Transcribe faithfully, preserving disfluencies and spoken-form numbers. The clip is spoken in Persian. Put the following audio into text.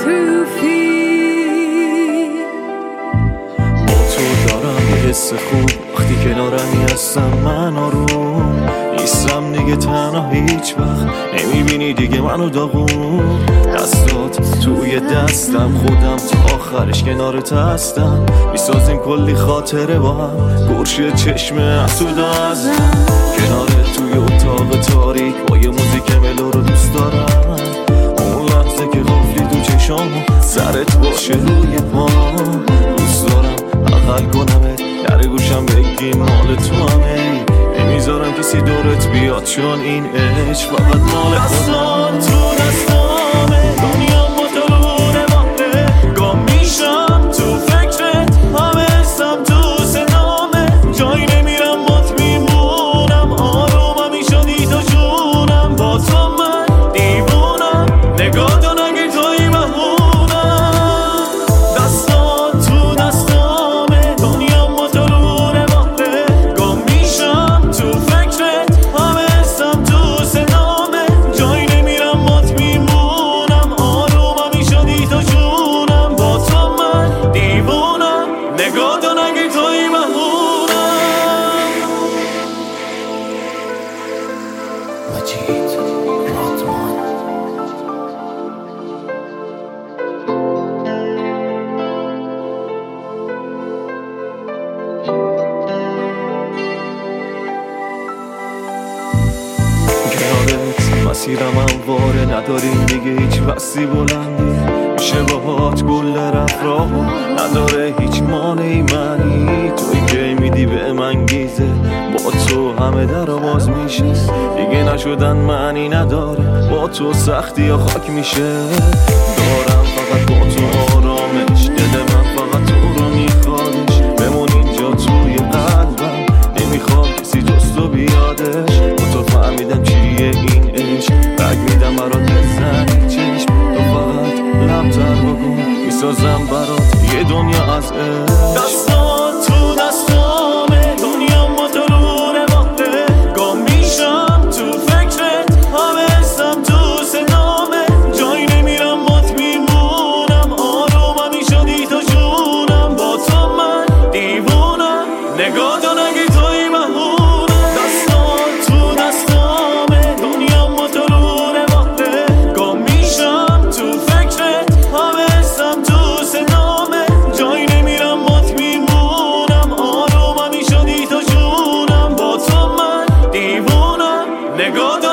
با تو دارم یه حس خوب، وقتی کنارمی هستم من آروم نیستم دیگه تنها هیچ وقت، نمیبینی دیگه منو داغون. دستات توی دستم، خودم تا آخرش کنارت هستم، میسازیم کلی خاطره با هم، گرشه چشم حسودا ازم. کنارت توی اتاق تاریک با یه موزیک ملو رو دوست دارم، اون لحظه که غفلی تو چشامو سرت باشه روی پام. دوست دارم اقل کنمت در گوشم بگی مال تو همه، نمیذارم کسی دورت بیاد چون این عشق فقط مال خودم. تو دستامه دنیا مطلونه ماهده، گم میشم تو فکرت، همه اسم تو سنامه، جایی نمیرم مات میمونم، آرومم میشدی تو جونم، با تو من دیوونم، نگاه تو نگی توی مهونم. دستات تو دستامه دنیا مطلونه ماهده، گم میشم تو فکرت، همه اسم تو سنامه، جایی نمیرم مات میمونم، آرومم میشدی تو جونم، با تو من دیوونم، نگاه تو نگی توی مهونم. مجید رادمان. کنارت مسیرم همواره، نداریم دیگه هیچ وصلی بلندی، میشه باهات گل رفت راهو، نداره هیچ مانعی منی، توی که میدی به من گیزه، با تو همه در باز میشه، دیگه نشدن معنی نداره، با تو سختی یا خاک میشه. دارم فقط با تو آرامش، دل من فقط تو رو میخوادش، بمون اینجا توی قلبم، نمیخوام کسی جز تو بیادش، با تو فهمیدم چیه این عشق، رگ میدم برات بزنی چشم، تو فقط لبتر بکن میسازم برات یه دنیا از عشق. دستات تو دستامه دنیا مطلونه ماهده، گم میشم تو فکرت، همه اسم تو سنامه، جایی نمیرم مات میمونم، آرومم میشدی تو جونم، با تو من دیوونم، نگاه تو نگی توی مهونم. دستات تو دستامه دنیا مطلونه ماهده، گم میشم تو فکرت، همه اسم تو سنامه، جایی نمیرم مات میمونم، آرومم میشدی تو جونم، با تو من دیوونم، نگاه